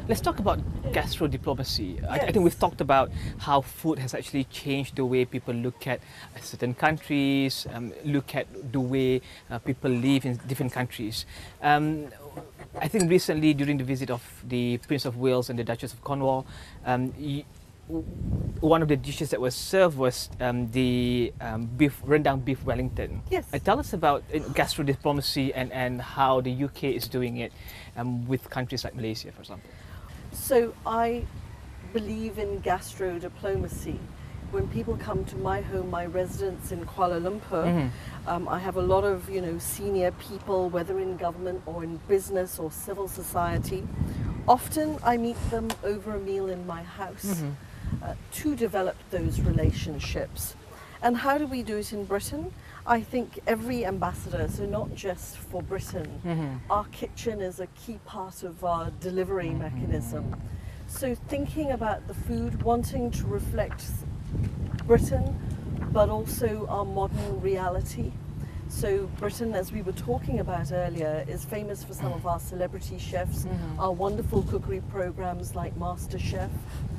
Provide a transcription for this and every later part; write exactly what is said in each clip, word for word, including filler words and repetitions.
Let's talk about gastro diplomacy. Yes. I, I think we've talked about how food has actually changed the way people look at certain countries, um, look at the way uh, people live in different countries. Um, I think recently during the visit of the Prince of Wales and the Duchess of Cornwall, um, y- one of the dishes that was served was um, the um, beef rendang beef Wellington. Yes. Uh, tell us about uh, gastro diplomacy and, and how the U K is doing it um, with countries like Malaysia, for example. So I believe in gastro diplomacy. When people come to my home, my residence in Kuala Lumpur, Mm-hmm. um, I have a lot of you know senior people, whether in government or in business or civil society. Often I meet them over a meal in my house. Mm-hmm. Uh, to develop those relationships. And how do we do it in Britain? I think every ambassador, so not just for Britain, Mm-hmm. our kitchen is a key part of our delivery mechanism. So thinking about the food, wanting to reflect Britain, but also our modern reality. So Britain, as we were talking about earlier, is famous for some of our celebrity chefs, Mhm. our wonderful cookery programs like MasterChef.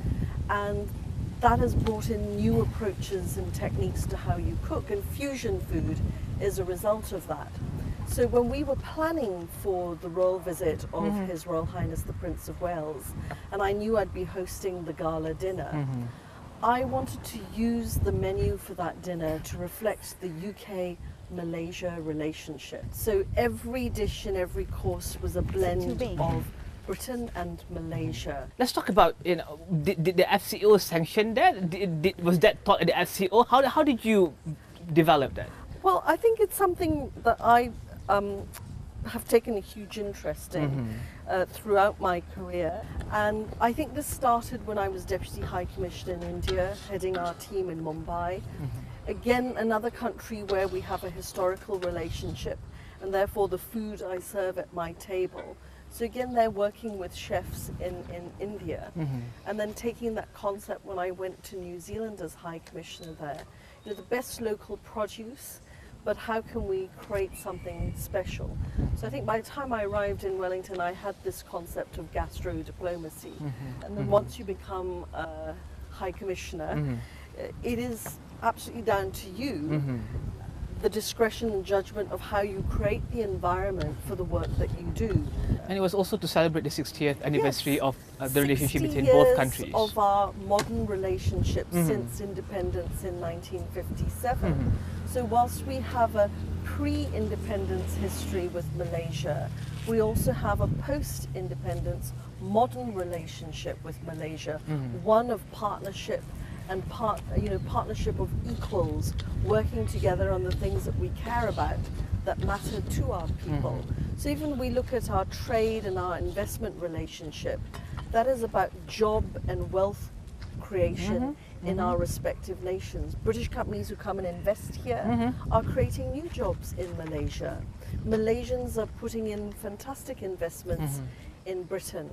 And that has brought in new approaches and techniques to how you cook, and fusion food is a result of that. So when we were planning for the royal visit of Mhm. His Royal Highness the Prince of Wales, and I knew I'd be hosting the gala dinner, Mm-hmm. I wanted to use the menu for that dinner to reflect the U K Malaysia relationship. So every dish and every course was a blend big. of Britain and Malaysia. Let's talk about, you know, did, did the F C O sanction that? Did, did, was that taught at the F C O? How, how did you develop that? Well, I think it's something that I um, have taken a huge interest in Mhm. uh, throughout my career. And I think this started when I was Deputy High Commissioner in India, heading our team in Mumbai. Again, another country where we have a historical relationship, and therefore the food I serve at my table. So again, they're working with chefs in, in India, Mhm. and then taking that concept when I went to New Zealand as High Commissioner there. You know, the best local produce, but how can we create something special? So I think by the time I arrived in Wellington, I had this concept of gastro diplomacy. Mhm. And then Mhm. once you become a High Commissioner, Mhm. uh, it is absolutely down to you, Mhm. the discretion and judgment of how you create the environment for the work that you do. And it was also to celebrate the sixtieth anniversary Yes. of uh, the relationship sixty between both years countries. of our modern relationship Mhm. since independence in nineteen fifty-seven. Mhm. So whilst we have a pre-independence history with Malaysia, we also have a post-independence modern relationship with Malaysia, Mhm. one of partnership and part, you know, partnership of equals, working together on the things that we care about that matter to our people. So even we look at our trade and our investment relationship, that is about job and wealth creation in our respective nations. British companies who come and invest here Mhm. are creating new jobs in Malaysia. Malaysians are putting in fantastic investments in Britain.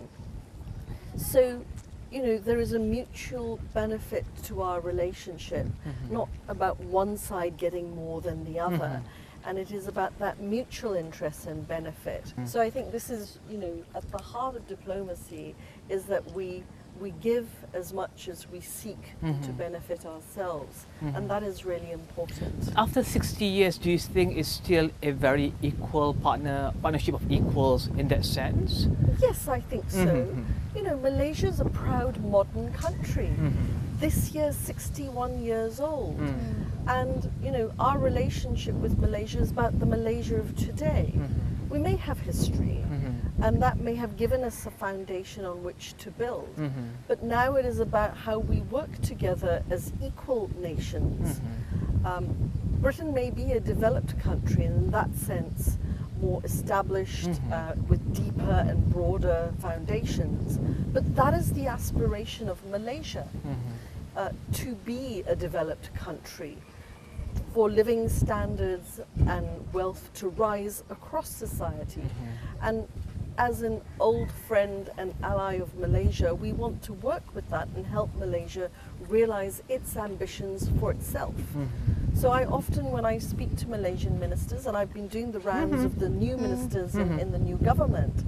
So, you know, there is a mutual benefit to our relationship, not about one side getting more than the other. And it is about that mutual interest and benefit. So I think this is, you know, at the heart of diplomacy is that we we give as much as we seek to benefit ourselves. And that is really important. After sixty years, do you think it's still a very equal partner partnership of equals in that sense? Yes, I think so. Mhm. You know, Malaysia is a proud modern country. Mhm. This year, sixty-one years old. Mm. And, you know, our relationship with Malaysia is about the Malaysia of today. Mhm. We may have history, Mhm. and that may have given us a foundation on which to build. Mhm. But now it is about how we work together as equal nations. Mhm. Um, Britain may be a developed country, and in that sense, more established, Mhm. uh, with deeper and broader foundations. But that is the aspiration of Malaysia, Mhm. uh, to be a developed country, for living standards and wealth to rise across society. And as an old friend and ally of Malaysia, we want to work with that and help Malaysia realize its ambitions for itself. So I often, when I speak to Malaysian ministers, and I've been doing the rounds of the new ministers in, in the new government,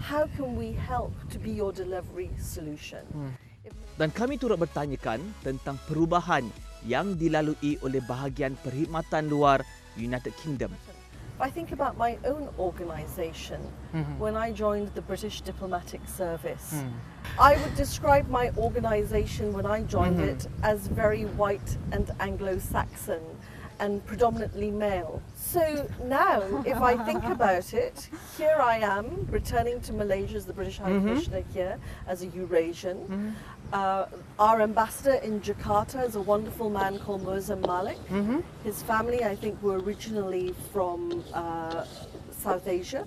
how can we help to be your delivery solution? Hmm. Dan kami turut bertanyakan tentang perubahan yang dilalui oleh bahagian perkhidmatan luar United Kingdom. If I think about my own organisation, Mhm. when I joined the British Diplomatic Service, Mm. I would describe my organisation when I joined Mhm. it as very white and Anglo-Saxon and predominantly male. So now, if I think about it, here I am returning to Malaysia as the British High Mhm. Commissioner here as a Eurasian. Mhm. Uh, our ambassador in Jakarta is a wonderful man called Mozam Malik. Mhm. His family, I think, were originally from uh, South Asia.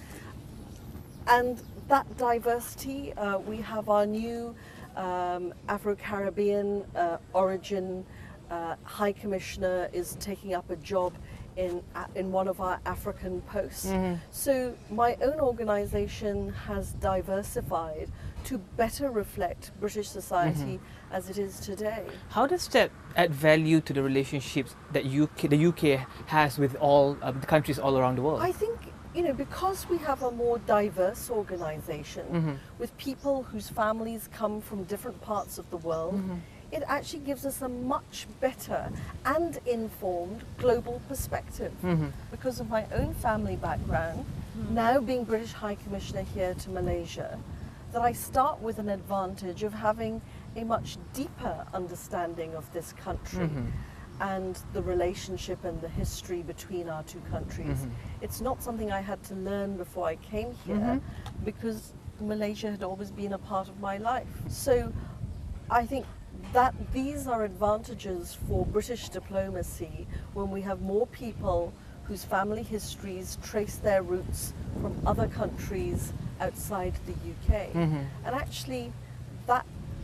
And that diversity, uh, we have our new um, Afro-Caribbean uh, origin uh, High Commissioner is taking up a job in uh, in one of our African posts. Mhm. So my own organisation has diversified to better reflect British society as it is today. How does that add value to the relationships that U K, the U K has with all uh, the countries all around the world? I think, you know, because we have a more diverse organisation Mhm. with people whose families come from different parts of the world, Mhm. it actually gives us a much better and informed global perspective. Mhm. Because of my own family background, now being British High Commissioner here to Malaysia, that I start with an advantage of having a much deeper understanding of this country Mhm. and the relationship and the history between our two countries. Mhm. It's not something I had to learn before I came Mhm. here because Malaysia had always been a part of my life. So I think that these are advantages for British diplomacy when we have more people whose family histories trace their roots from other countries outside the U K. Mhm. And actually, that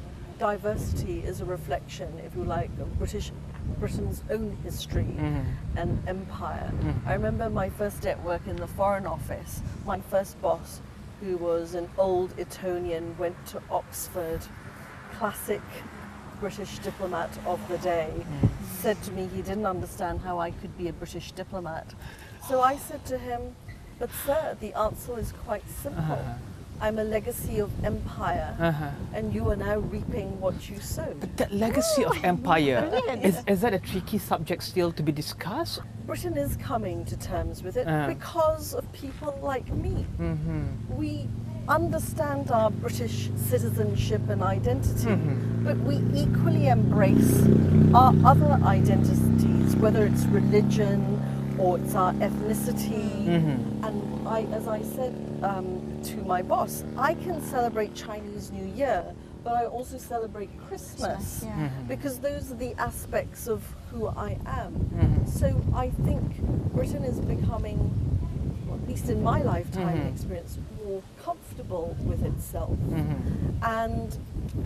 diversity is a reflection, if you like, of British Britain's own history Mhm. and empire. Mhm. I remember my first day at work in the Foreign Office. My first boss, who was an old Etonian, went to Oxford, classic British diplomat of the day, said to me he didn't understand how I could be a British diplomat. So I said to him, but sir, the answer is quite simple. Uh-huh. I'm a legacy of empire, Uh-huh. and you are now reaping what you sowed. That legacy of empire, is, is that a tricky subject still to be discussed? Britain is coming to terms with it Uh. because of people like me. Mhm. We understand our British citizenship and identity, Mhm. but we equally embrace our other identities, whether it's religion or it's our ethnicity. Mhm. And I, as I said um, to my boss, I can celebrate Chinese New Year, but I also celebrate Christmas Yeah. Mhm. because those are the aspects of who I am. Mhm. So I think Britain is becoming, well, at least in my lifetime Mhm. experience, more comfortable with itself Mhm. and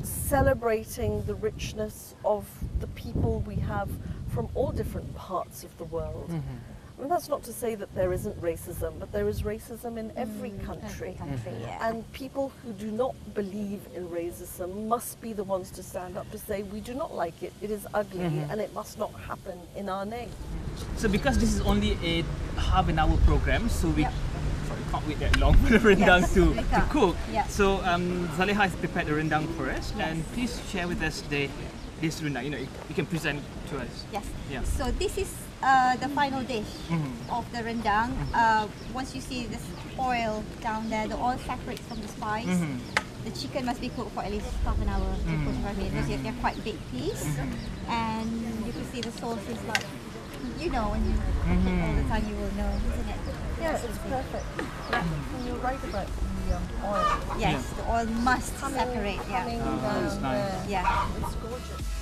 celebrating the richness of the people we have from all different parts of the world. Mhm. I mean, that's not to say that there isn't racism, but there is racism in every Mm, country. Every country, yeah. And people who do not believe in racism must be the ones to stand up to say, we do not like it, it is ugly, Mhm. and it must not happen in our name. So because this is only a half an hour program, so we Yep. sorry, can't wait that long for the rendang Yes, to, we to can't. cook. Yeah. So um, Zaleha has prepared the rendang for us, Yes. and please share with us the this rendang. You know, you, you can present to us. Yes. Yeah. So this is uh, the final dish Mhm. of the rendang. Uh, once you see this oil down there, the oil separates from the spice. Mhm. The chicken must be cooked for at least half an hour to Mhm. forty-five minutes because they're quite big piece. Mm-hmm. And you can see the sauce is like, you know, when you Mhm. cook all the time, you will know, isn't it? Yeah, it's perfect. And you're right about the um, oil Yes, Yeah. the oil must coming, separate. Yeah. coming Oh, down that's nice. there. Yeah. It's gorgeous.